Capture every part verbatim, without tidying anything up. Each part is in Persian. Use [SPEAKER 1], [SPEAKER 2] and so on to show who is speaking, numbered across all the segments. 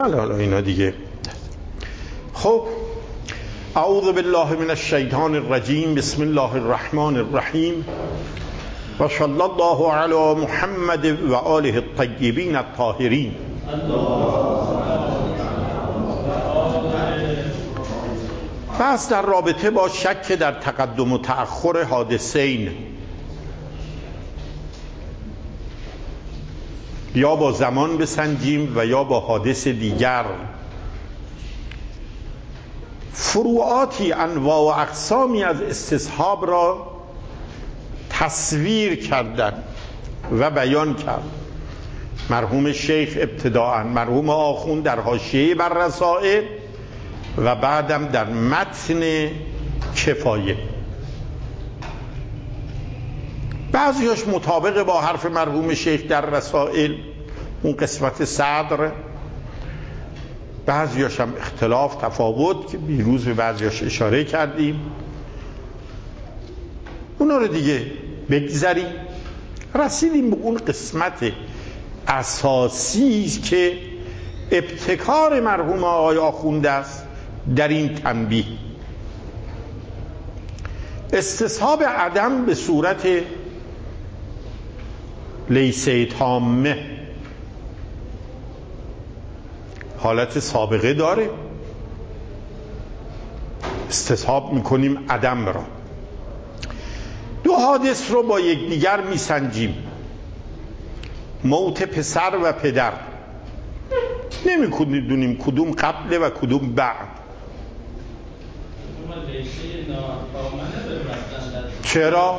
[SPEAKER 1] حالا حالا اینا دیگه. خب اعوذ بالله من الشیطان الرجیم، بسم الله الرحمن الرحیم و صلی الله علی محمد و آله الطیبین الطاهرین. پس در رابطه با شک در تقدم و تأخر حادثین یا با زمان بسنجیم و یا با حادث دیگر، فروعاتی انواع و اقسامی از استصحاب را تصویر کردن و بیان کرد مرحوم شیخ ابتداءً، مرحوم آخوند در حاشیه بر رسائل و بعدم در متن کفایه. بعضیاش مطابق با حرف مرحوم شیخ در رسائل، اون قسمت صدر، بعضیاش هم اختلاف تفاوت که بیروز به بعضیاش اشاره کردیم. اونا رو دیگه بگذاریم. رسیدیم به اون قسمت اساسی که ابتکار مرحوم آقای آخوند است در این تنبیه. استصحاب عدم به صورت لیسه تامه حالت سابقه داره. استصحاب میکنیم عدم را. دو حادث رو با یکدیگر میسنجیم، موت پسر و پدر. نمیدونیم کدوم قبله و کدوم بعد. چرا؟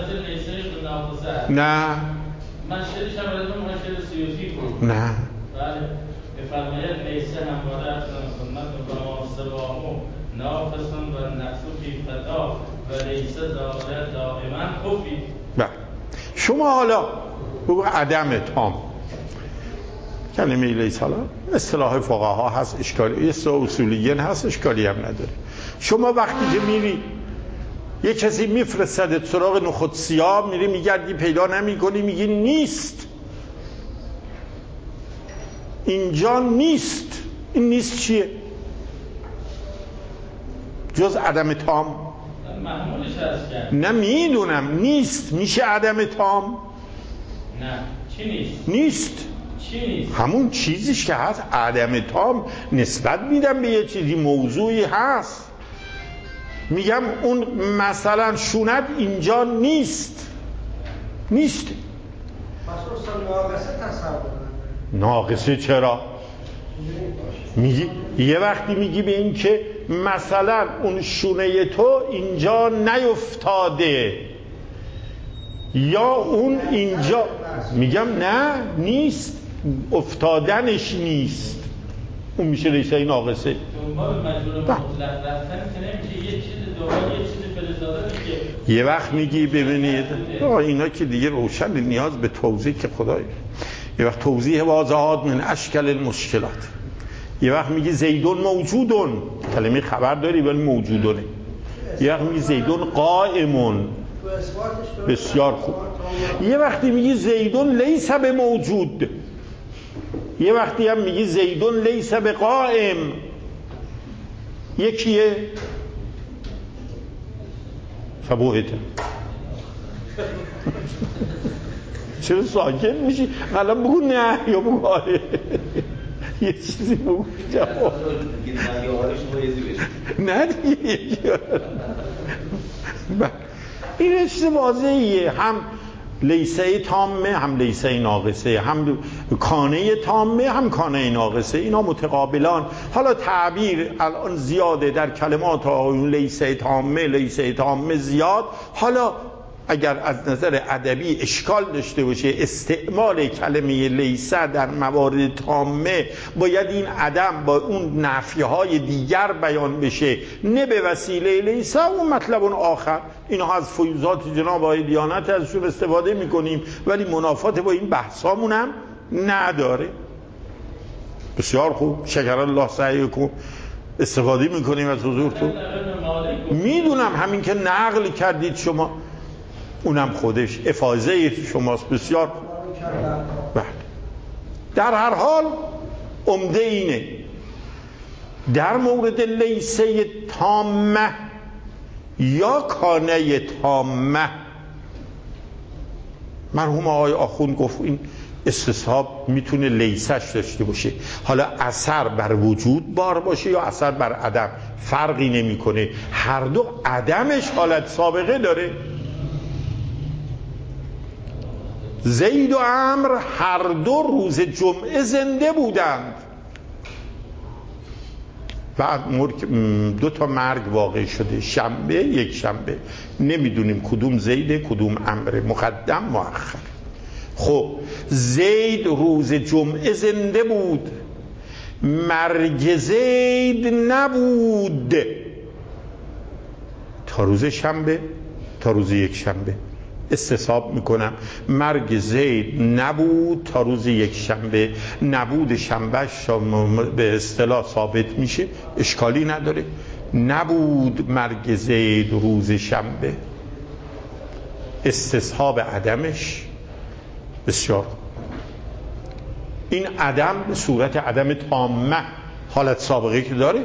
[SPEAKER 1] نه
[SPEAKER 2] من شریش هم رزم مشکل سیوسی کنم.
[SPEAKER 1] نه
[SPEAKER 2] بله بفرماید لیسه همواره افزن سنت و ماسباهو ناقصن و نقصو فی فتا و لیسه داره دائما خوفی.
[SPEAKER 1] بله شما حالا بگو عدم تام. کلمه لیسه حالا اصطلاح فقها هست، اشکالی اصطلاح اصولیین هست، اشکالی هم نداره. شما وقتی که میری یه کسی میفرستد سراغ نخود سیاه، میری میگردی پیدا نمی کنی، میگی نیست، اینجا نیست. این نیست چیه؟ جز عدم تام.
[SPEAKER 2] محمولش هست کرد.
[SPEAKER 1] نه میدونم نیست. میشه عدم تام؟
[SPEAKER 2] نه چی نیست؟
[SPEAKER 1] نیست
[SPEAKER 2] چی نیست؟
[SPEAKER 1] همون چیزیش که هست. عدم تام نسبت میدم به یه چیزی، موضوعی هست. میگم اون مثلا شونت اینجا نیست. نیست.
[SPEAKER 3] ناقصه تصور
[SPEAKER 1] ناقصه چرا؟ میگی یه وقتی میگی به این که مثلا اون شونه تو اینجا نیفتاده یا اون اینجا، میگم نه نیست، افتادنش نیست. اون میشه لیسه ناقصه.
[SPEAKER 2] دنبال مجبور مطلق رفتن که نمیشه. یه چیز دنبال یه چیز فرستاده میگه.
[SPEAKER 1] یه وقت میگی ببینید اینا که دیگه روشن، نیاز به توضیح که خدای. یه وقت توضیح واضحات من اشکال المشکلات. یه وقت میگی زیدون موجودون، کلمه خبر داری ولی موجودونه. یه وقت میگی زیدون قائمون، بسیار خوب. یه وقتی میگی زیدون لیس به موجود، یه وقتی هم میگی زیدون لیس به قائم. یکیه فبوهته. چرا ساکت میشی؟ الان بگو نه یا بگو آره. یه چیزی بگو جواب. نه دیگه این چیز واضحیه. هم لیسه تامه هم لیسه ناقصه، هم کانه تامه هم کانه ناقصه. اینا متقابلان. حالا تعبیر الان زیاده در کلمات اون لیسه تامه، لیسه تامه زیاد. حالا اگر از نظر ادبی اشکال داشته باشه استعمال کلمه لیسه در موارد تامه، باید این عدم با اون نفیهای دیگر بیان بشه، نه به وسیله لیسه. اون مطلب اون آخر. اینا از فیوزات جناب آقای دیانت ازشون استفاده میکنیم ولی منافات با این بحثامون هم نداره. بسیار خوب، شکر الله سعیکم. استفاده میکنیم از حضورتون. میدونم همین که نقل کردید شما اونم خودش افاضه شماست. بسیار بله. در هر حال عمده اینه در مورد لیسه تامه یا کانه تامه، مرحوم آقای آخوند گفت این استصحاب میتونه لیسش داشته باشه، حالا اثر بر وجود بار باشه یا اثر بر عدم فرقی نمیکنه، هر دو عدمش حالت سابقه داره. زید و عمرو هر دو روز جمعه زنده بودند، بعد دو تا مرگ واقع شده، شنبه یک شنبه، نمیدونیم کدوم زیده کدوم عمرو، مقدم مؤخر. خب زید روز جمعه زنده بود، مرگ زید نبود تا روز شنبه تا روز یک شنبه. استصحاب میکنم مرگ زید نبود تا روز یک شنبه، نبود شنبه به اصطلاح ثابت میشه، اشکالی نداره. نبود مرگ زید روز شنبه، استصحاب عدمش بسیار. این عدم به صورت عدم تامه حالت سابقه که داره.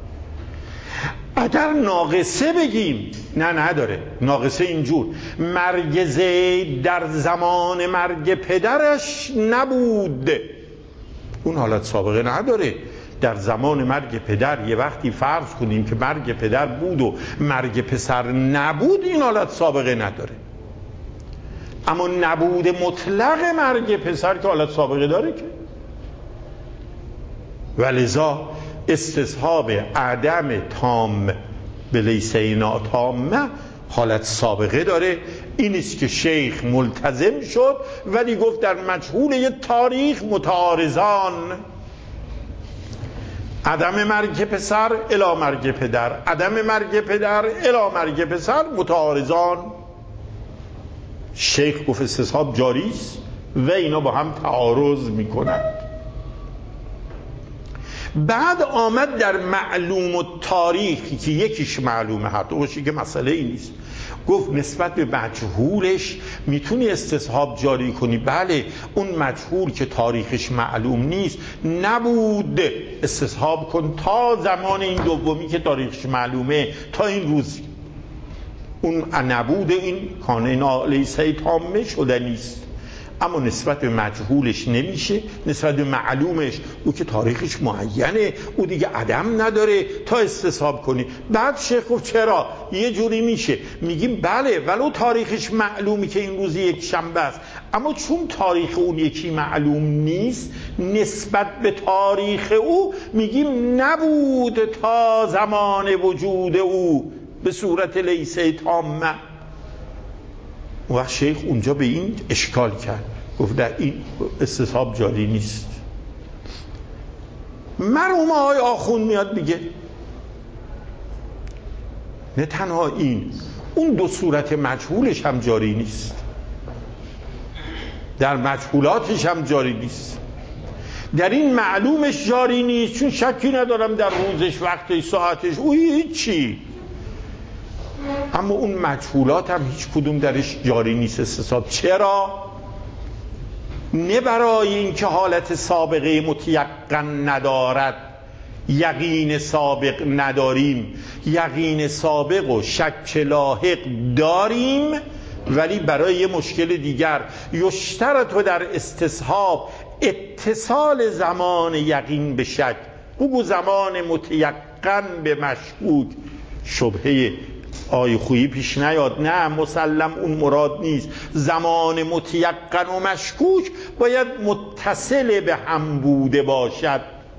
[SPEAKER 1] اگر ناقصه بگیم نه نداره. ناقصه اینجور مرگ زید در زمان مرگ پدرش نبود، اون حالت سابقه نداره. در زمان مرگ پدر یه وقتی فرض کنیم که مرگ پدر بود و مرگ پسر نبود، این حالت سابقه نداره. اما نبود مطلق مرگ پسر که حالت سابقه داره که، ولذا استصحاب عدم تام به لیسه ناتامه حالت سابقه داره. این است که شیخ ملتزم شد ولی گفت در مجهول یه تاریخ متعارضان، عدم مرگ پسر الی مرگ پدر، عدم مرگ پدر الی مرگ پسر متعارضان. شیخ گفت استصحاب جاری است و اینا با هم تعارض میکنند. بعد آمد در معلوم و تاریخی که یکیش معلومه، هر دو باشی که مسئله این نیست، گفت نسبت به مجهولش میتونی استصحاب جاری کنی. بله اون مجهول که تاریخش معلوم نیست نبود، استصحاب کن تا زمان این دومی که تاریخش معلومه، تا این روز. اون نبود این کانه لیسه تامه شده نیست. اما نسبت به مجهولش نمیشه، نسبت به معلومش او که تاریخش معینه، او دیگه عدم نداره تا استصحاب کنی. بعد شیخ گفت چرا یه جوری میشه، میگیم بله ولو تاریخش معلومی که این روز یک شنبه است، اما چون تاریخ اون یکی معلوم نیست، نسبت به تاریخ او میگیم نبود تا زمان وجود او به صورت لیسه تامه. و شیخ اونجا به این اشکال کرد، گفت در این استصحاب جاری نیست. مرحوم آقای آخوند میاد میگه نه تنها این، اون دو صورت مجهولش هم جاری نیست، در مجهولاتش هم جاری نیست، در این معلومش جاری نیست، چون شکی ندارم در روزش وقتش ساعتش او هیچی، اما اون مجهولات هم هیچ کدوم درش جاری نیست استصحاب. چرا؟ نه برای اینکه حالت سابقه متیقن ندارد، یقین سابق نداریم، یقین سابق و شک لاحق داریم، ولی برای یه مشکل دیگر، یشترط در استصحاب اتصال زمان یقین به شک. بگو زمان متیقن به مشکوک، شبهه آی خویی پیش نیاد، نه مسلم اون مراد نیست. زمان متیقن و مشکوک باید متصل به هم بوده باشد.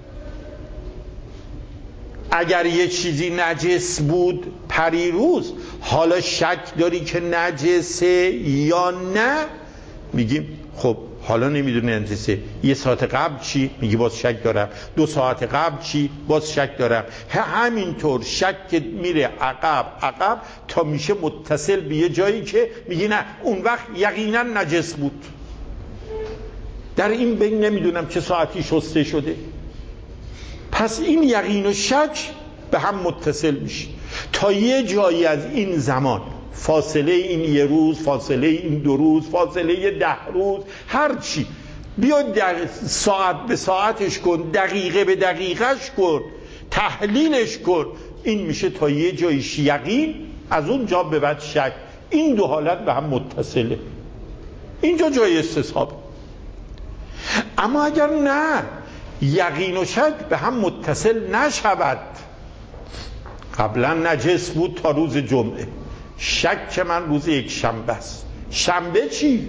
[SPEAKER 1] اگر یه چیزی نجس بود پریروز، حالا شک داری که نجسه یا نه، میگیم خب حالا نمیدونی نجسه، یه ساعت قبل چی؟ میگی باز شک دارم. دو ساعت قبل چی؟ باز شک دارم. همینطور شک میره عقب عقب تا میشه متصل به یه جایی که میگی نه اون وقت یقینا نجس بود، در این بین نمیدونم چه ساعتی شسته شده. پس این یقین و شک به هم متصل میشه تا یه جایی از این زمان، فاصله این یه روز، فاصله این دو روز، فاصله ده روز، هر چی، بیا در ساعت به ساعتش کن، دقیقه به دقیقش کن، تحلیلش کن. این میشه تا یه جایش یقین، از اون جا به بعد شک. این دو حالت به هم متصله، اینجا جای استصحاب. اما اگر نه، یقین و شک به هم متصل نشود. قبلا نجس بود تا روز جمعه، شک من روز یک شنبه است. شنبه چی؟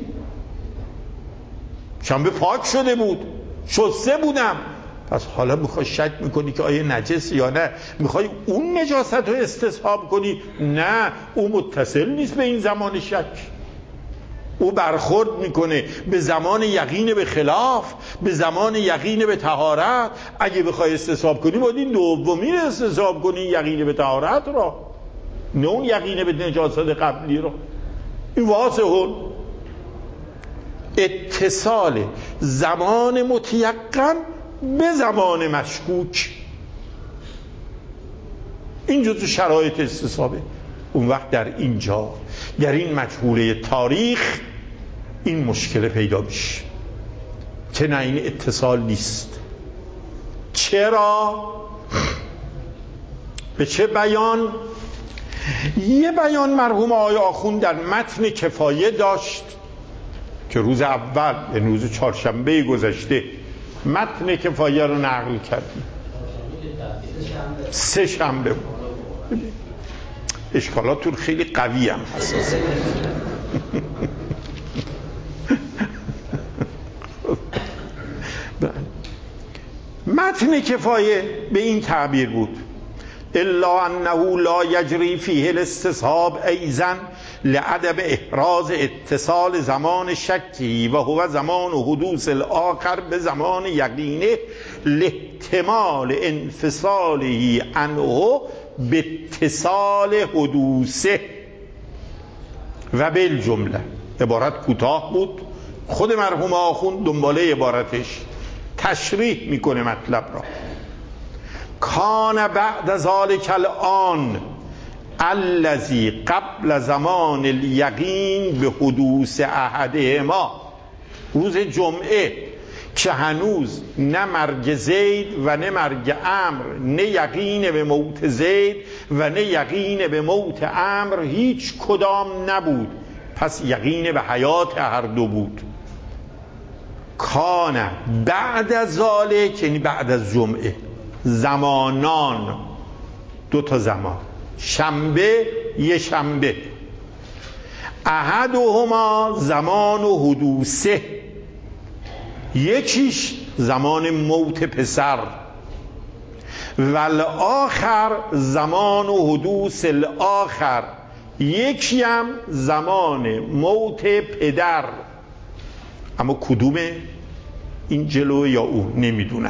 [SPEAKER 1] شنبه پاک شده بود، شسته بودم. پس حالا میخوای شک میکنی که آیا نجس یا نه؟ میخوای اون نجاست رو استصحاب کنی؟ نه، او متصل نیست به این زمان شک. او برخورد میکنه به زمان یقین به خلاف، به زمان یقین به طهارت. اگه بخوای استصحاب کنی باید این دومی رو استصحاب کنی، یقین به طهارت را، نه اون یقین به نجاست قبلی را. این واضحه. اتصال زمان متیقن به زمان مشکوک، این جزو شرایط استصحابه. اون وقت در اینجا، در این مجهوله تاریخ، این مشکل پیدا میشه که نه، این اتصال نیست. چرا؟ به چه بیان؟ یه بیان مرحوم آقای آخوند در متن کفایه داشت که روز اول، به روز چهارشنبه گذشته متن کفایه رو نقل کردیم. سه شنبه بود. اشکالاتون خیلی قوی هم حساس. متن کفایه به این تعبیر بود: الا انه لا یجری فیه الاستصحاب ایضا لعدم احراز اتصال زمان شکی و هو زمان حدوث الاخر به زمان یقینه لاحتمال انفصاله عنه به اتصال حدوثه. و بالجمله، عبارت کوتاه بود، خود مرحوم آخوند دنباله عبارتش تشریح میکنه مطلب را. کان بعد ذلک الان الذی قبل زمان الیقین به حدوث احدهما، روز جمعه که هنوز نه مرگ زید و نه مرگ عمرو، نه یقین به موت زید و نه یقین به موت عمرو، هیچ کدام نبود، پس یقین به حیات هر دو بود. کان بعد از ذالک، یعنی بعد از جمعه، زمانان، دو تا زمان، شنبه یه شنبه، احدهما زمان و حدوثه، یکیش زمان موت پسر، والآخر زمان و حدوث الاخر، یکی هم زمان موت پدر. اما کدومه؟ این جلو یا اون نمیدونم.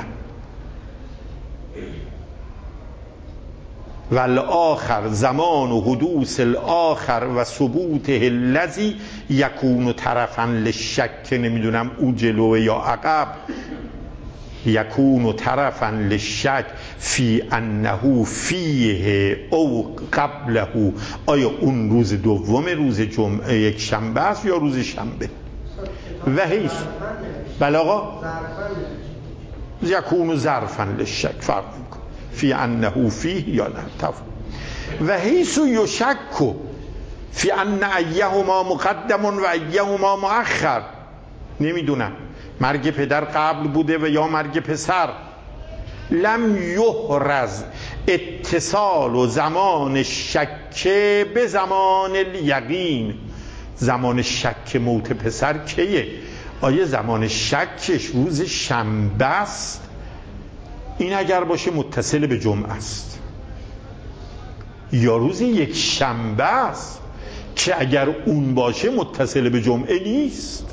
[SPEAKER 1] والآخر زمان و حدوث الاخر و ثبوته الذی یکون طرفا للشک، نمیدونم او جلو یا عقب. یکون طرفا للشک فی انه فیه او قبله، آیا اون روز دوم روز جمعه یک شنبه است یا روز شنبه؟ و هیچ بله آقا، یکون ظرفا للشک فرق میکنه، فی انه فیه یا نه تفهم. و حیث یشک فی ان ایهما مقدم و ایهما مؤخر، نمیدونم مرگ پدر قبل بوده و یا مرگ پسر. لم یحرز اتصال و زمان شک به زمان الیقین، زمان شک موت پسر کیه؟ آیا زمان شکش روز شنبه است؟ این اگر باشه متصل به جمعه است، یا روز یک شنبه است که اگر اون باشه متصل به جمعه نیست.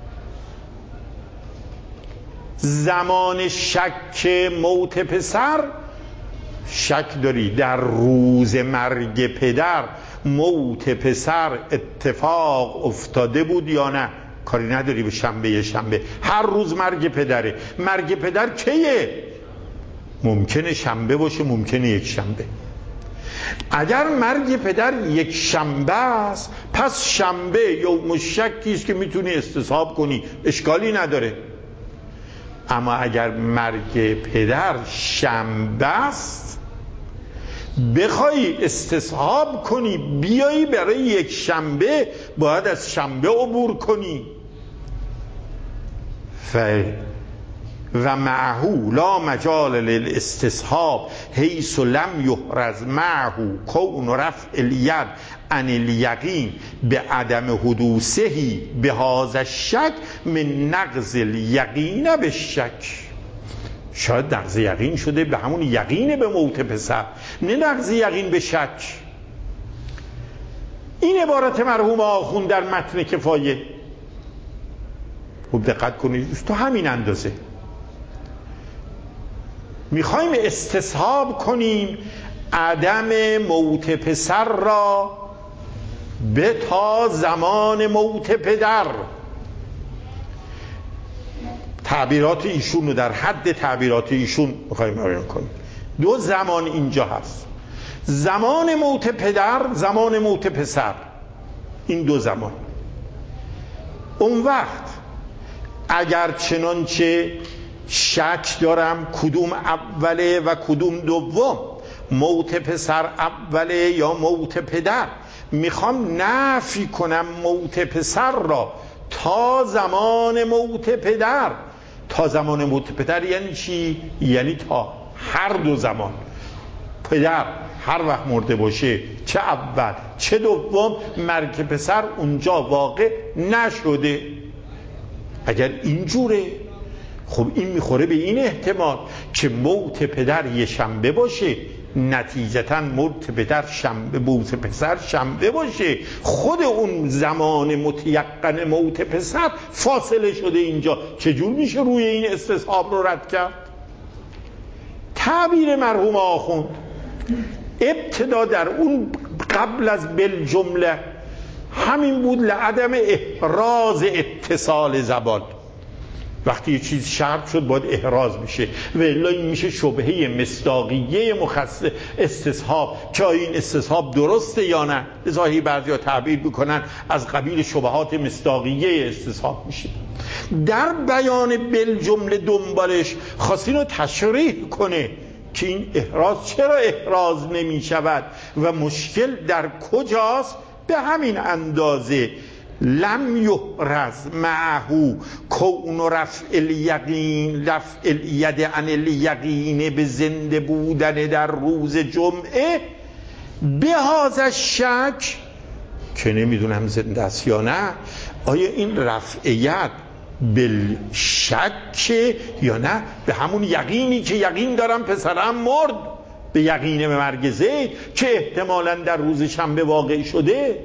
[SPEAKER 1] زمان شک موت پسر، شک داری در روز مرگ پدر موت پسر اتفاق افتاده بود یا نه، کاری نداری به شنبه شنبه، هر روز مرگ پدره. مرگ پدر کیه؟ ممکنه شنبه باشه، ممکنه یک شنبه. اگر مرگ پدر یک شنبه است، پس شنبه یوم شکی است که میتونی استصحاب کنی، اشکالی نداره. اما اگر مرگ پدر شنبه است، بخوای استصحاب کنی بیایی برای یک شنبه، باید از شنبه عبور کنی. ف و معهو لا مجال للاستصحاب حیث لم یحرز معهو کون رفع الید عن الیقین به عدم حدوثه به هذا الشک من نقض الیقین به شک. شاید نقض یقین شده به همون یقین به موت پسر، نه نقض یقین به شک. این عبارت مرحوم آخوند در متن کفایه، خوب دقت کنید، تو همین اندازه میخوایم استصحاب کنیم عدم موت پسر را به تا زمان موت پدر. تعبیرات ایشون رو در حد تعبیرات ایشون میخوایم بیان کنیم. دو زمان اینجا هست، زمان موت پدر، زمان موت پسر، این دو زمان. اون وقت اگر چنانچه شک دارم کدوم اوله و کدوم دوم، موت پسر اوله یا موت پدر، میخوام نفی کنم موت پسر را تا زمان موت پدر. تا زمان موت پدر یعنی چی؟ یعنی تا هر دو زمان. پدر هر وقت مرده باشه، چه اول چه دوم، مرگ پسر اونجا واقع نشده. اگر اینجوره، خب این میخوره به این احتمال که موت پدر یه شنبه باشه، نتیجتا موت پدر شنبه، موت پسر شنبه باشه، خود اون زمان متیقن موت پسر فاصله شده اینجا. چجور میشه روی این استصحاب رو رد کرد؟ تعبیر مرحوم آخوند ابتدا در اون قبل از بالجمله همین بود، لعدم احراز اتصال زبان. وقتی یه چیز شرط شد باید احراز میشه، و الا این میشه شبهه مصداقیه مخصص استصحاب که این استصحاب درسته یا نه. لذاهی بعضی ها تعبیر بکنن از قبیل شبهات مصداقیه استصحاب میشه. در بیان بالجمله دنبالش خواستین رو تشریح کنه که این احراز چرا احراز نمی شود و مشکل در کجاست. به همین اندازه لم یحرز معهو کون رفع الیقین، رفع الید عن الیقین، به زنده بودن در روز جمعه، به هذا شک که نمیدونم زنده است یا نه. آیا این رفع ید بالشک یا نه به همون یقینی که یقین دارم پسرم مرد، به یقین به مرگ زید که احتمالاً در روز شنبه واقع شده.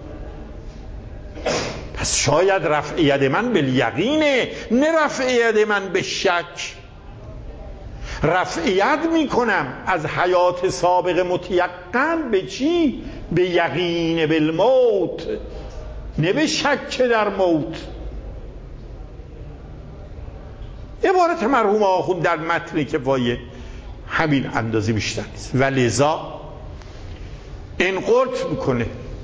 [SPEAKER 1] پس شاید رفع ید من بالیقینه، نه رفع ید من به شک. رفع ید میکنم از حیات سابق متیقن به چی؟ به یقین بالموت، نه به شک در موت. عبارت مرحوم آخوند در متن کفایه همین اندازه بیشتر نیست و لذا انقلت میکنه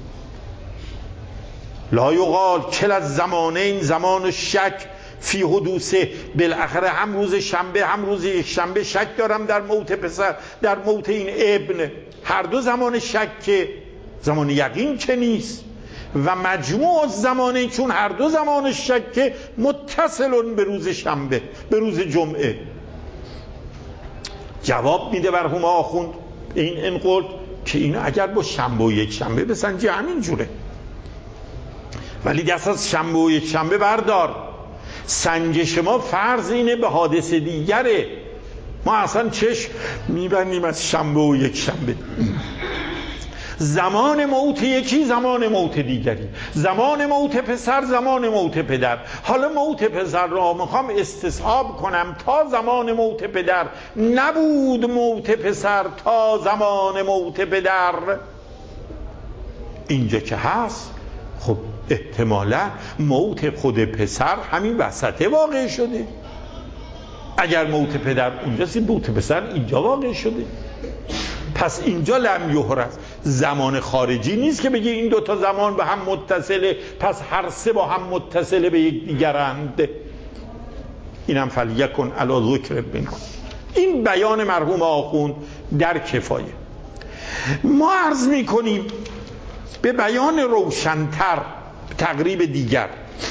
[SPEAKER 1] لا یقال کل از زمانین زمان شک فی حدوثه. بالاخره هم روز شنبه هم روز یک شنبه شک دارم در موت پسر، در موت این ابن. هر دو زمان شک، زمان یقین که نیست. و مجموع زمانین چون هر دو زمان شک متصلون به روز شنبه، به روز جمعه. جواب میده مرحوم آخوند این انقلت که این اگر با شنبه و یک شنبه بسنجی همین جوره، ولی دست از شنبه و یک شنبه بردار. سنجش ما فرض اینه به حادثه دیگره، ما اصلا چشم میبندیم از شنبه و یک شنبه. زمان موت یکی، زمان موت دیگری، زمان موت پسر، زمان موت پدر. حالا موت پسر را میخوام استصحاب کنم تا زمان موت پدر، نبود موت پسر تا زمان موت پدر. اینجا که هست خب احتمالا موت خود پسر همین وسطه واقع شده. اگر موت پدر اونجاست، موت پسر اینجا واقع شده. پس اینجا لم یحرز زمان خارجی نیست که بگی این دوتا زمان به هم متصله، پس هر سه با هم متصله به یک دیگرند. اینم فلیکن علی ذکر منکم. این بیان مرحوم آخوند در کفایه. ما عرض میکنیم به بیان روشن‌تر، تقریب دیگر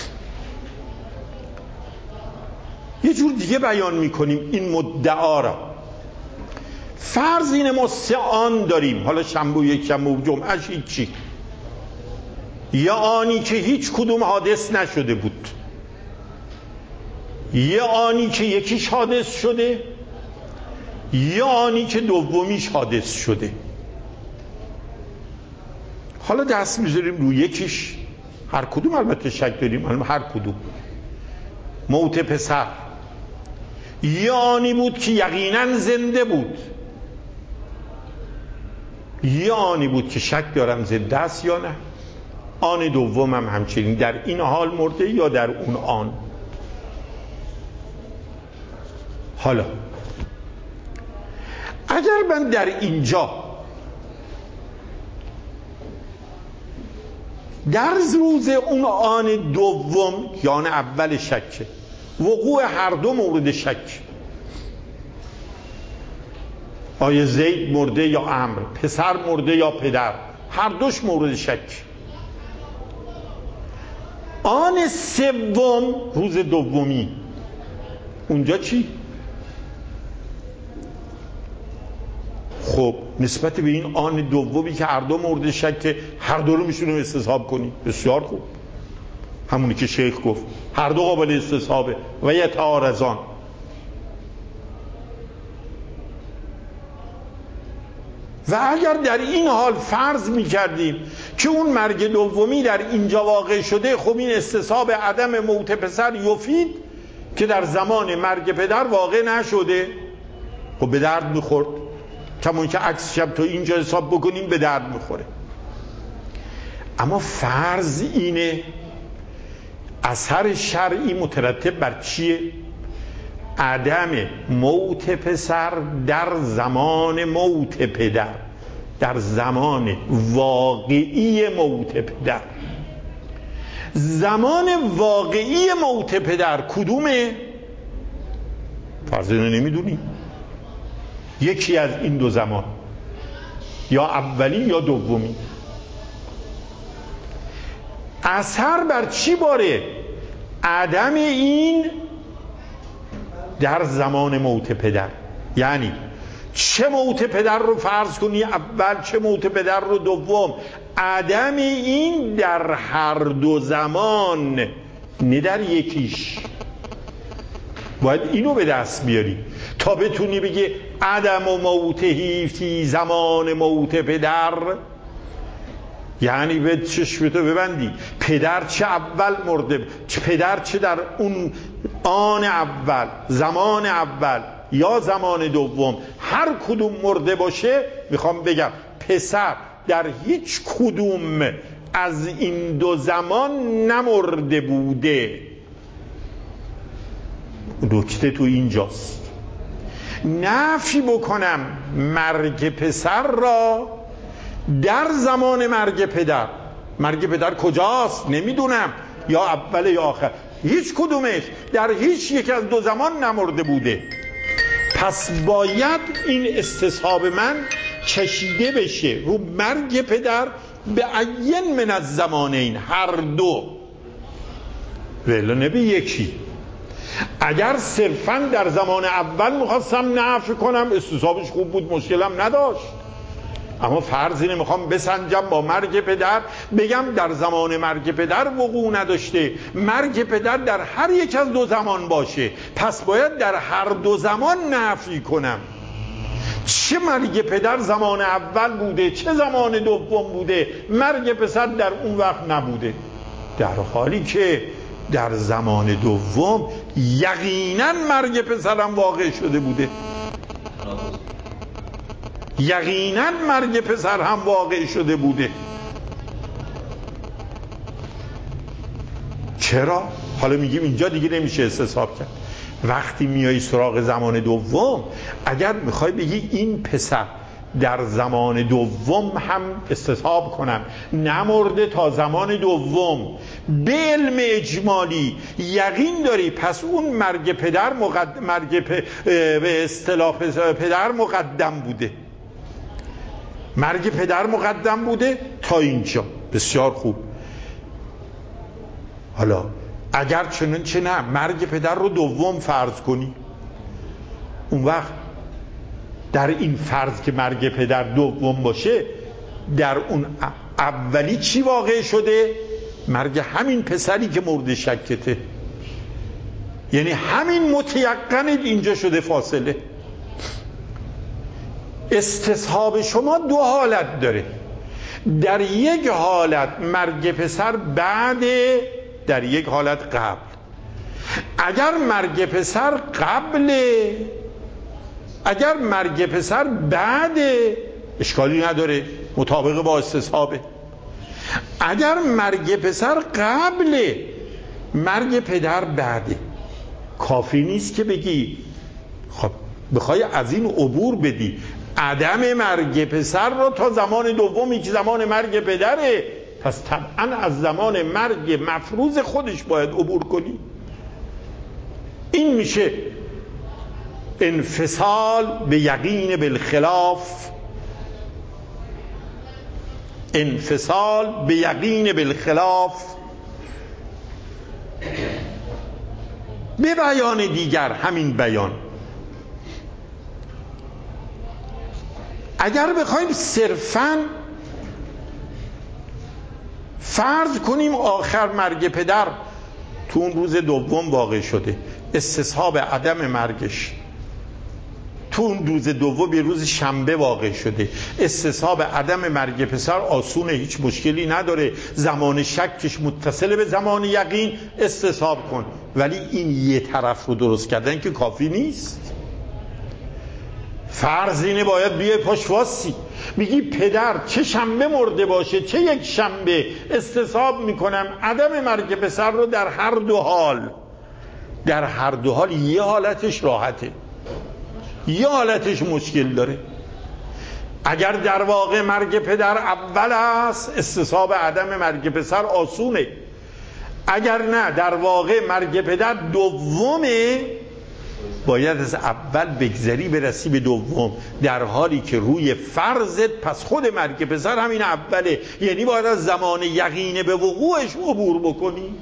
[SPEAKER 1] یه جور دیگه بیان میکنیم این مدعا را. فرض اینه ما سه آن داریم، حالا شنبه و یک شنبه و جمعهش هیچی، یا آنی که هیچ کدوم حادث نشده بود، یا آنی که یکیش حادث شده، یا آنی که دومیش حادث شده. حالا دست میذاریم روی یکیش، هر کدوم البته شک داریم، البته هر کدوم. موت پسر یا آنی بود که یقینا زنده بود، یا آنی بود که شک دارم زنده است یا نه. آن دوم هم همچنین، در این حال مرده یا در اون آن. حالا اگر من در اینجا در روز اون آن دوم یا آن اول شک، وقوع هر دو مورد شک، آیا زید مرده یا عمرو، پسر مرده یا پدر، هر دوش مورد شک. آن سوم روز دومی، اونجا چی؟ خب نسبت به این آن دومی که هر دو مورد شک، هر دو رو میشونیم استصحاب کنیم. بسیار خوب، همونی که شیخ گفت هر دو قابل استصحابه. و یتعارضان، و اگر در این حال فرض میکردیم که اون مرگ دومی در اینجا واقع شده، خب این استصحاب عدم موت پسر یفید که در زمان مرگ پدر واقع نشده، خب به درد میخورد. کمون که عکس شب تو اینجا حساب بکنیم به درد میخوره. اما فرض اینه اثر شرعی مترتب بر چیه؟ عدم موت پسر در زمان موت پدر، در زمان واقعی موت پدر. زمان واقعی موت پدر کدومه؟ فرض اینو نمیدونیم. یکی از این دو زمان، یا اولی یا دومی. اثر بر چی باره؟ عدم این در زمان موت پدر. یعنی چه موت پدر رو فرض کنی اول، چه موت پدر رو دوم، عدم این در هر دو زمان، نه در یکیش. باید اینو به دست بیاری تا بتونی بگی عدم و موتهی فی زمان موت پدر. یعنی به چشمتو ببندی پدر چه اول مرده، پدر چه در اون آن اول، زمان اول یا زمان دوم، هر کدوم مرده باشه، میخوام بگم پسر در هیچ کدوم از این دو زمان نمرده بوده. نکته تو اینجاست. نفی بکنم مرگ پسر را در زمان مرگ پدر. مرگ پدر کجاست؟ نمیدونم، یا اول یا آخر، هیچ کدومش در هیچ یک از دو زمان نمرده بوده. پس باید این استصحاب من کشیده بشه رو مرگ پدر به عین من از زمانین، هر دو، ولی نه به یکی. اگر صرفا در زمان اول میخواستم نفی کنم، استصحابش خوب بود، مشکلم نداشت. اما فرض اینه میخوام بسنجم با مرگ پدر، بگم در زمان مرگ پدر وقوع نداشته، مرگ پدر در هر یک از دو زمان باشه، پس باید در هر دو زمان نفی کنم. چه مرگ پدر زمان اول بوده، چه زمان دوم بوده، مرگ پسر در اون وقت نبوده، در حالی که در زمان دوم یقینا مرگ پسرم واقع شده بوده. یقینا مرگ پسر هم واقع شده بوده. چرا؟ حالا میگیم اینجا دیگه نمیشه استصحاب کرد. وقتی میای سراغ زمان دوم، اگر میخوای بگی این پسر در زمان دوم هم استصحاب کنم، نمرده تا زمان دوم. به علم اجمالی یقین داری پس اون مرگ پدر مقدم، مرگ پ... به اصطلاح پدر مقدم بوده، مرگ پدر مقدم بوده تا اینجا. بسیار خوب. حالا اگر چنانچه نه مرگ پدر رو دوم فرض کنی، اون وقت در این فرض که مرگ پدر دوم باشه، در اون اولی چی واقع شده؟ مرگ همین پسری که مورد شکته، یعنی همین متیقن اینجا شده فاصله. استصحاب شما دو حالت داره. در یک حالت مرگ پسر بعد، در یک حالت قبل. اگر مرگ پسر قبله، اگر مرگ پسر بعده، اشکالی نداره، مطابق با استصحابه. اگر مرگ پسر قبله، مرگ پدر بعده، کافی نیست که بگی خب بخوای از این عبور بدی عدم مرگ پسر رو تا زمان دومی که زمان مرگ پدره، پس طبعا از زمان مرگ مفروض خودش باید عبور کنی. این میشه انفصال به یقین بالخلاف، انفصال به یقین بالخلاف. به بیان دیگر، همین بیان، اگر بخوایم صرفاً فرض کنیم آخر مرگ پدر تو اون روز دوم واقع شده، استصحاب عدم مرگش تو اون روز دوم به روز شنبه واقع شده، استصحاب عدم مرگ پسر آسونه، هیچ مشکلی نداره، زمان شکش متصل به زمان یقین، استصحاب کن. ولی این یه طرف رو درست کردن که کافی نیست. فرض اینه باید بیای پاش واسی میگی پدر چه شنبه مرده باشه چه یک شنبه، استصحاب میکنم عدم مرگ پسر رو در هر دو حال. در هر دو حال یه حالتش راحته، یه حالتش مشکل داره. اگر در واقع مرگ پدر اول است، استصحاب عدم مرگ پسر آسونه. اگر نه در واقع مرگ پدر دومه، باید از اول بگذری برسی به دوم، در حالی که روی فرضت پس خود مرگ پسر همین اوله، یعنی باید از زمان یقین به وقوعش عبور بکنی.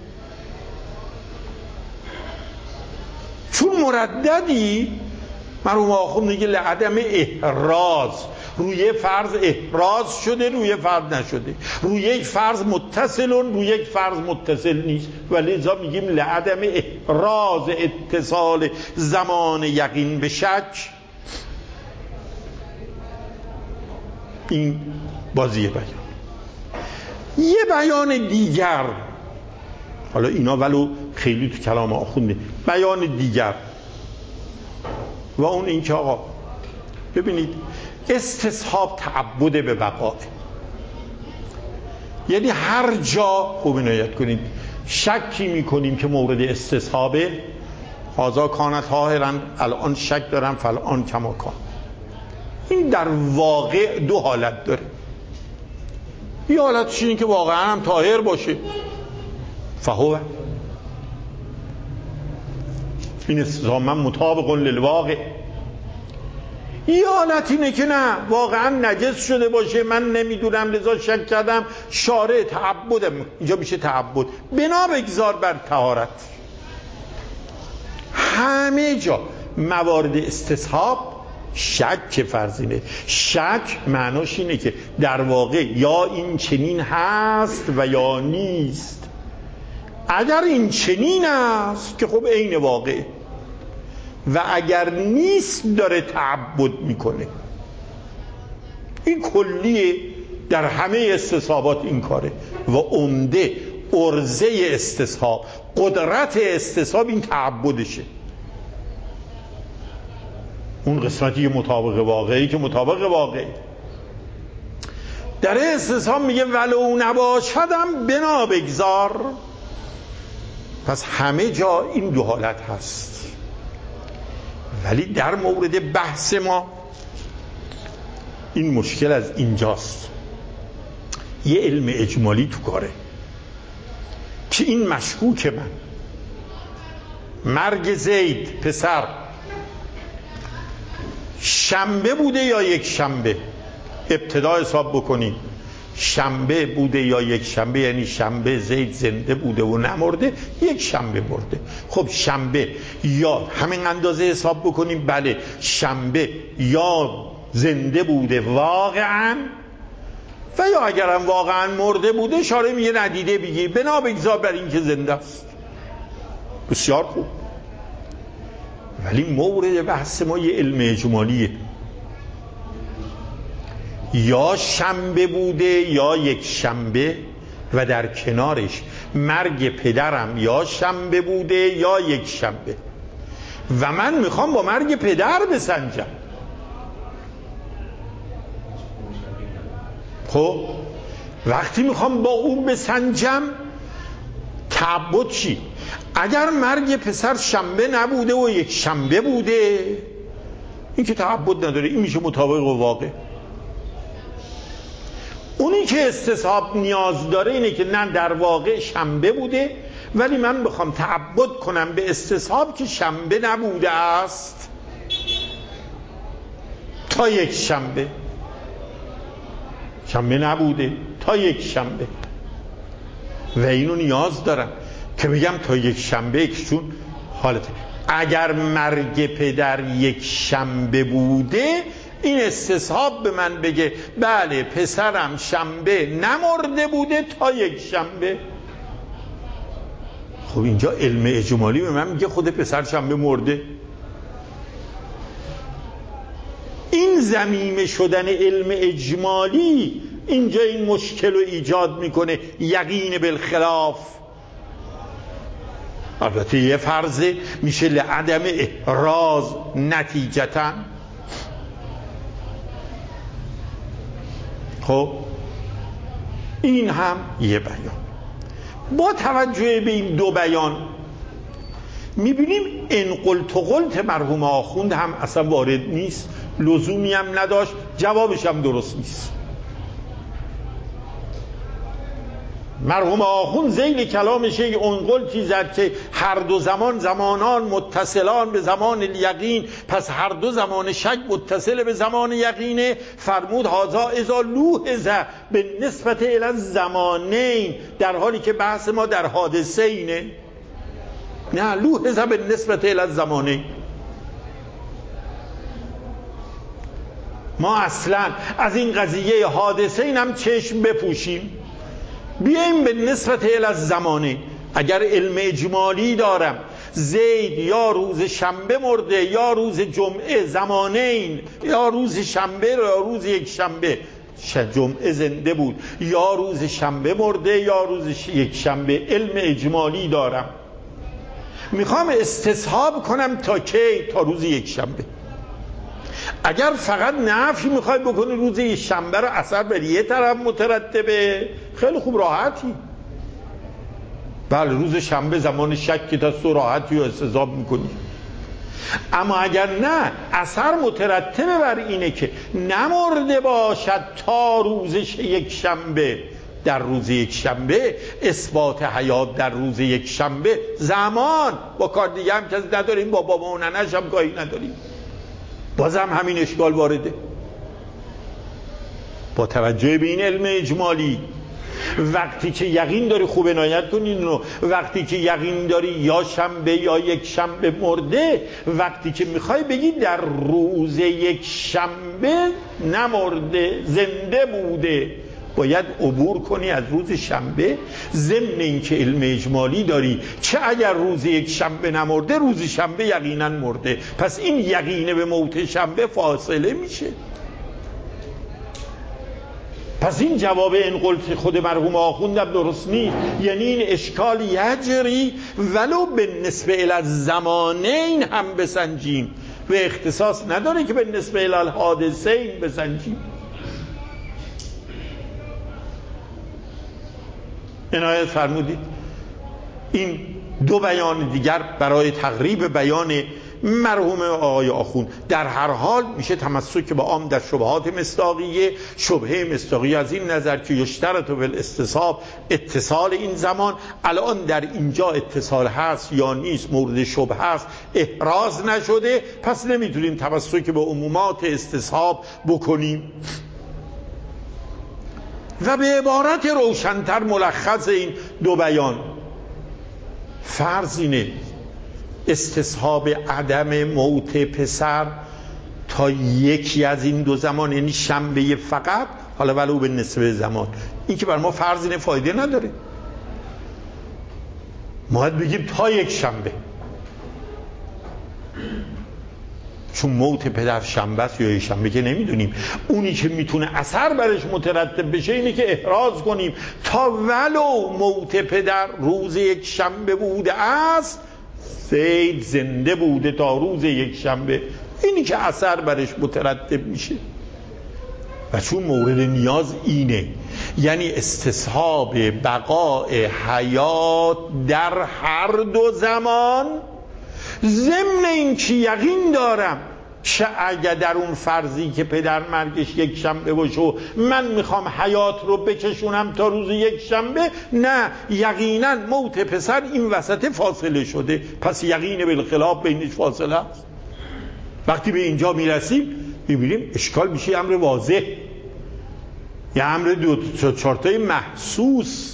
[SPEAKER 1] چون مرددی مرحوم آخوند میگه لعدم احراز، روی فرض احراز شده، روی فرض نشده، روی یک فرض متصل، روی یک فرض متصل نیست، ولی لذا میگیم لعدم احراز اتصال زمان یقین به شک. این بازی بیان. یه بیان دیگر، حالا اینا ولو خیلی تو کلام آخونده، بیان دیگر و اون این که آقا ببینید استصحاب تعبد به بقا، یعنی هر جا خوب عنایت کنید شکی میکنیم که مورد استصحابه، هذا کانت طاهرا، الان شک دارم فالان کما کان. این در واقع دو حالت داره. یه حالتش اینه که واقعا هم طاهر باشه، فهو این استصحاب من مطابق للواقع. یه حالت اینه که نه، واقعا نجس شده باشه، من نمیدونم لذا شک کردم، شارع تعبدم، اینجا میشه تعبد، بنا بگذار بر طهارت. همه جا موارد استصحاب شک فرضینه. شک معناش اینه که در واقع یا این چنین هست و یا نیست. اگر این چنین است که خب عین واقع، و اگر نیست داره تعبد میکنه. این کلیه در همه استصحابات این کاره و عمده ارزه استصحاب، قدرت استصحاب این تعبدشه. اون قسمتی که مطابق واقعی که مطابق واقعی در استصحاب میگه ولو نباشدم بنا بگذار. پس همه جا این دو حالت هست، ولی در مورد بحث ما این مشکل از اینجاست. یه علم اجمالی تو کاره که این مشکوک من مرگ زید پسر شنبه بوده یا یک شنبه؟ ابتدا حساب بکنیم شنبه بوده یا یک شنبه، یعنی شنبه زید زنده بوده و نمرده، یک شنبه مرده. خب شنبه یا همین اندازه حساب بکنیم، بله شنبه یا زنده بوده واقعا و یا اگرم واقعا مرده بوده شارع میگه ندیده بگی بنا بگذار بر این که زنده است. بسیار خوب، ولی مورد بحث ما یه علم اجمالیه، یا شنبه بوده یا یک شنبه و در کنارش مرگ پدرم یا شنبه بوده یا یک شنبه و من میخوام با مرگ پدر بسنجم. خب وقتی میخوام با اون بسنجم تعبد چی؟ اگر مرگ پسر شنبه نبوده و یک شنبه بوده این که تعبد نداره، این میشه مطابق و واقع. اونی که استصحاب نیاز داره اینه که نه در واقع شنبه بوده ولی من بخوام تعبد کنم به استصحاب که شنبه نبوده است تا یک شنبه، شنبه نبوده تا یک شنبه و اینو نیاز دارم که بگم تا یک شنبه چون حالته. اگر مرگ پدر یک شنبه بوده این استصحاب به من بگه بله پسرم شنبه نمرده بوده تا یک شنبه. خب اینجا علم اجمالی به من میگه خود پسر شنبه مرده. این ضمیمه شدن علم اجمالی اینجا این مشکل رو ایجاد میکنه، یقین بالخلاف. البته یه فرضه میشه لعدم احراز نتیجتا. خب این هم یه بیان. با توجه به این دو بیان میبینیم ان قلت قلت مرحوم آخوند هم اصلا وارد نیست، لزومی هم نداشت، جوابش هم درست نیست. مرحوم آخوند ذیل کلامش یک انقلتی زد که هر دو زمان زمانان متصلان به زمان الیقین، پس هر دو زمان شک متصل به زمان یقینه. فرمود هذا اذا لوحظ به نسبت الی الزمانین، در حالی که بحث ما در حادثه اینه. نه، لوحظ به نسبت الی الزمانین. ما اصلا از این قضیه حادثه این هم چشم بپوشیم، بیایم به نسبت الی الزمانین. اگر علم اجمالی دارم زید یا روز شنبه مرده یا روز جمعه، زمانین یا روز شنبه یا روز یک شنبه، جمعه زنده بود یا روز شنبه مرده یا روز یک شنبه، علم اجمالی دارم، میخوام استصحاب کنم تا کی؟ تا روز یک شنبه. اگر فقط نفی میخوای بکنی روز یک شنبه رو اثر بر یه طرف مترتبه، خیلی خوب راحتی، بله روز شنبه زمان شکی تا سو راحتی رو استصحاب میکنی. اما اگر نه اثر مترتبه بر اینه که نمرده باشد تا روز یک شنبه، در روز یک شنبه اثبات حیات در روز یک شنبه زمان، با کار دیگه هم کسی نداریم، با بابا و ننش هم گاهی نداریم، بازم همین اشکال وارده. با توجه به این علم اجمالی وقتی که یقین داری، خوب عنایت کنین اینو، وقتی که یقین داری یا شنبه یا یک شنبه مرده، وقتی که میخوای بگی در روز یک شنبه نمرده زنده بوده، باید عبور کنی از روز شنبه، ضمن اینکه علم اجمالی داری چه اگر روز یک شنبه نمرده روز شنبه یقینا مرده، پس این یقینه به موت شنبه فاصله میشه. پس این جواب این قلت خود مرحوم آخوندم درست نیست، یعنی این اشکال یجری ولو به نسبه الی الزمانین هم بسنجیم و اختصاص نداره که به نسبه الی الحادثین بسنجیم. عنایت فرمودید. این دو بیان دیگر برای تقریب بیان مرحوم آقای آخوند. در هر حال میشه تمسک با عام در شبهات مصداقیه. شبهه مصداقیه از این نظر که یشترط و بالاستصحاب اتصال این زمان، الان در اینجا اتصال هست یا نیست مورد شبهه هست، احراز نشده، پس نمیتونیم تمسک به عمومات استصحاب بکنیم. و به عبارت روشن‌تر ملخص این دو بیان، فرض اینه استصحاب عدم موت پسر تا یکی از این دو زمان، یعنی شنبه فقط، حالا ولو به نصف زمان، این که بر ما فرض اینه فایده نداره. ما باید بگیم تا یک شنبه، چون موت پدر شنبه است یا یک شنبه که نمیدونیم. اونی که میتونه اثر برش مترتب بشه اینه که احراز کنیم تا ولو موت پدر روز یک شنبه بوده است، سید زنده بوده تا روز یک شنبه، اینی که اثر برش مترتب میشه. و چون مورد نیاز اینه، یعنی استصحاب بقاء حیات در هر دو زمان، ضمن این که یقین دارم چه اگه در اون فرضی که پدر مرگش یک شنبه باشه و من میخوام حیات رو بکشونم تا روز یک شنبه، نه، یقینا موت پسر این وسط فاصله شده، پس یقین بالخلاف بینش فاصله است. وقتی به اینجا میرسیم میبینیم اشکال میشه امر واضح، یه امر دو چارتای محسوس.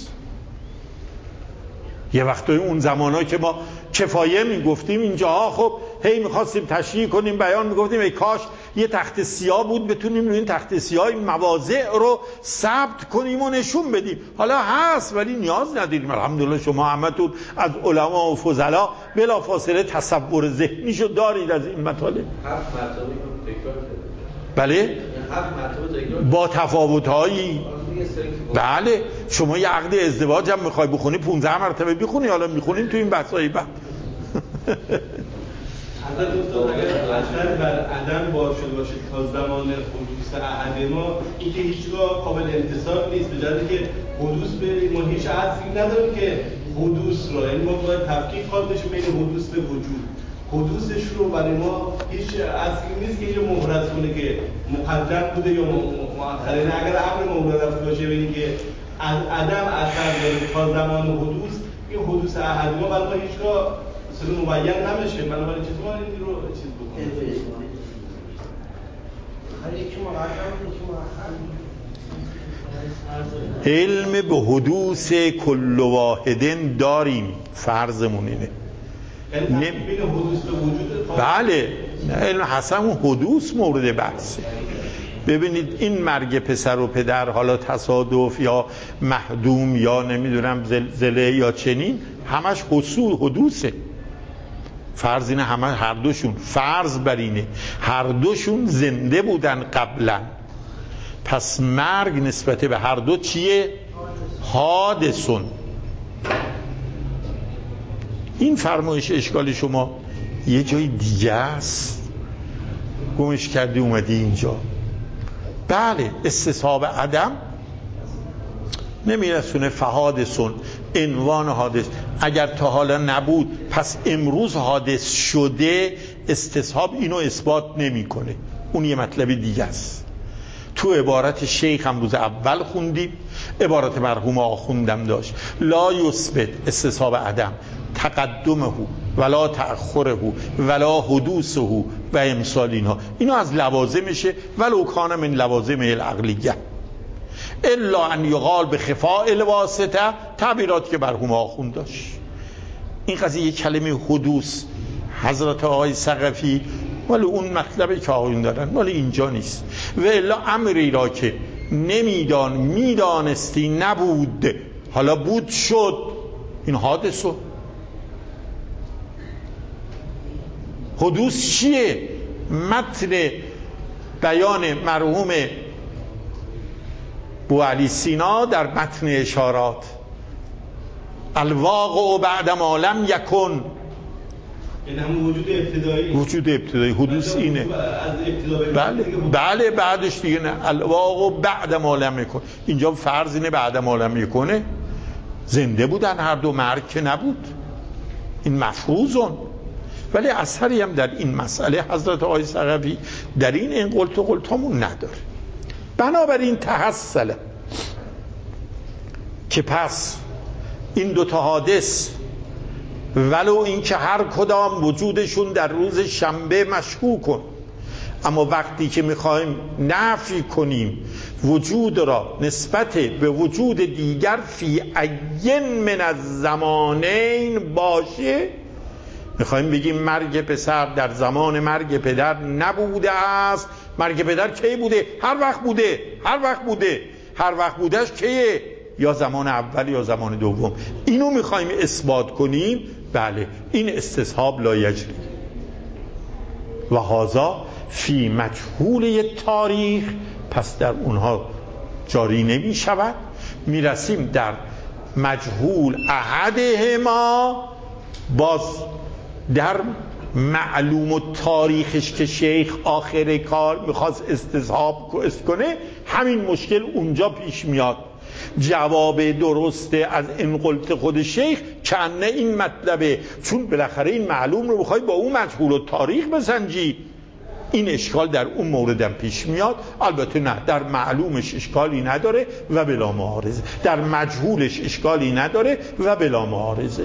[SPEAKER 1] یه وقتای اون زمانها که ما کفایه میگفتیم اینجاها، خب هی میخواستیم تشریح کنیم بیان میگفتیم ای کاش یه تخت سیاه بود بتونیم روی این تخت سیاه این مواضع رو ثبت کنیم و نشون بدیم. حالا هست ولی نیاز نداریم. الحمدلله شما همتون از علما و فضلا بلا فاصله تصور ذهنیشو دارید از این مطالب.
[SPEAKER 3] هفت مرتبه تکرار کرد.
[SPEAKER 1] بله؟ با تفاوت‌هایی. بله، شما یه عقد ازدواج هم میخوای بخونی پونزده مرتبه بخونی، حالا میخونیم تو این بحثایی بعد.
[SPEAKER 4] حضرت استاد اگر اثر بر عدم بار شده باشه تا زمان حدوث احد ما، این که هیچگاه قابل انتصاب نیست، به جهتی که حدوث به ما هیچ اصلی نداره که حدوث رو، یعنی ما باید تفکیک قائل بشیم بین حدوث به وجود. حدوثش رو برای ما هیچ اصلی نیست که اینجا محرز کنه که مقدم بوده یا مؤخره. نه، اگر امر مورد باشه ببینید که عدم اثر داره تا زمان حدوث، این حدوث احد ما برای ما هیچگاه اصلا مبین نمیشه. بنابراین چطور ما این رو چیز بکنیم؟
[SPEAKER 1] علم به حدوث کل واحدن داریم، فرضمون اینه.
[SPEAKER 4] یعنی بین حدوث به وجود.
[SPEAKER 1] بله، علم حسن اون حدوث مورد بحثه. ببینید این مرگ پسر و پدر، حالا تصادف یا محدوم یا نمیدونم زلزله یا چنین، همش حصول حدوثه. فرض اینه همه هر دوشون، فرض بر اینه هر دوشون زنده بودن قبلا، پس مرگ نسبت به هر دو چیه؟ حادثون. این فرمایش اشکال شما یه جای دیگه است، گمش کردی اومدی اینجا. بله، استصحاب عدم نمیرسونه فحادثون، عنوان حادث اگر تا حالا نبود پس امروز حادث شده، استصحاب اینو اثبات نمیکنه. اون یه مطلب دیگه است. تو عبارت شیخ هم روز اول خوندیم، عبارت مرحوم آخوندم داشت، لا یثبت استصحاب عدم تقدمه ولا تأخره ولا حدوثه و امثال اینها. اینو از لوازمشه، ولو کان من لوازم العقلیه، الا ان یقال به خفاء الواسطه، تعبیرات که مرحوم آخوند داشت. این قضیه یک کلمه حدوث حضرت آقای ثقفی ولی اون مطلبی که آقایون دارن ولی اینجا نیست. و الا امری را که نمیدان میدانستی نبود، حالا بود شد، این حادثه. حدوث چیه؟ متن بیان مرحوم بوعلی سینا در متن اشارات، الواقع بعد ما لم یکن،
[SPEAKER 4] یعنی همون وجود ابتدایی.
[SPEAKER 1] وجود ابتدایی حدوث اینه. بله بله، بعدش دیگه نه، الواقع بعد ما لم یکن. اینجا فرض اینه بعد ما لم یکنه، زنده بودن هر دو، مرگ که نبود. این مفروضون. ولی اثری هم در این مسئله حضرت آقای ثقفی در این این قلت و قلتامون نداره. بنابراین تحصله که پس این دوتا حادث ولو اینکه هر کدام وجودشون در روز شنبه مشکوک کن، اما وقتی که میخوایم نفی کنیم وجود را نسبت به وجود دیگر فی این من الزمانین باشه، میخوایم بگیم مرگ پسر در زمان مرگ پدر نبوده است. مرگ پدر کی بوده؟ هر وقت بوده، هر وقت بوده، هر وقت بودش کیه؟ یا زمان اول یا زمان دوم. اینو میخوایم اثبات کنیم، بله این استصحاب لا یجری و هذا فی مجهول تاریخ، پس در اونها جاری نمی شود. میرسیم در مجهول احدهما، باز در معلوم و تاریخش که شیخ آخر کار میخواست استصحاب کنه، همین مشکل اونجا پیش میاد. جواب درسته از این قلت خود شیخ کنه این مطلبه، چون بالاخره این معلوم رو بخوای با اون مجهول و تاریخ بسنجی، این اشکال در اون موردم پیش میاد. البته نه، در معلومش اشکالی نداره و بلا معارضه، در مجهولش اشکالی نداره و بلا معارضه.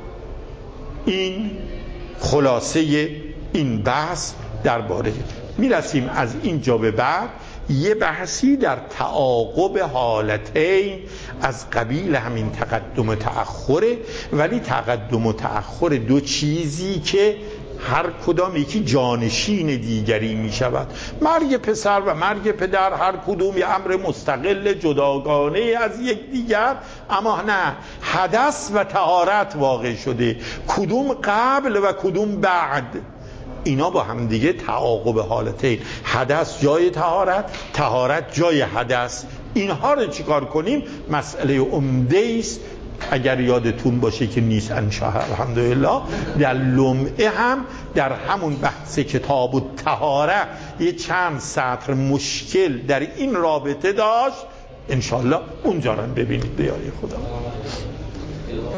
[SPEAKER 1] این خلاصه این بحث درباره. میرسیم از اینجا به بعد یه بحثی در تعاقب حالتین از قبیل همین تقدم و تأخره، ولی تقدم و تأخر دو چیزی که هر کدام یکی جانشین دیگری می شود. مرگ پسر و مرگ پدر هر کدوم یه امر مستقل جداگانه از یک دیگر، اما نه، حدث و طهارت واقع شده، کدوم قبل و کدوم بعد. اینا با هم دیگه تعاقب حالتین، حدث جای طهارت، طهارت جای حدث. اینها رو چیکار کنیم؟ مسئله عمده است. اگر یادتون باشه که نیست انشاء الحمدلله، در لمعه هم در همون بحث کتاب الطهاره یه چند سطر مشکل در این رابطه داشت. انشاءالله اونجا رو ببینید به یاری خدا.